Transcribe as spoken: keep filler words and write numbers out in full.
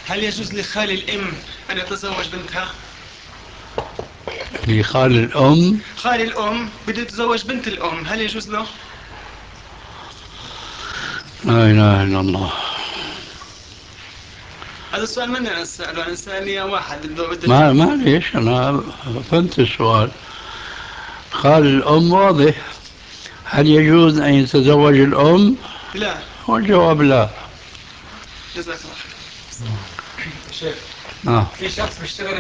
هل يجوز لخال الأم أن يتزوج بنتها؟ لخال الأم. خال الأم بده يتزوج بنت الأم، هل يجوز له؟ لا إله إلا الله. هذا السؤال من أنا أسأله، أنا سألني واحد بده بده ما معليش أنا فهمت السؤال. خال الأم واضح. هل يجوز أن يتزوج الأم؟ لا. والجواب لا. جزاك الله خير. آه. في شخص بيشتغل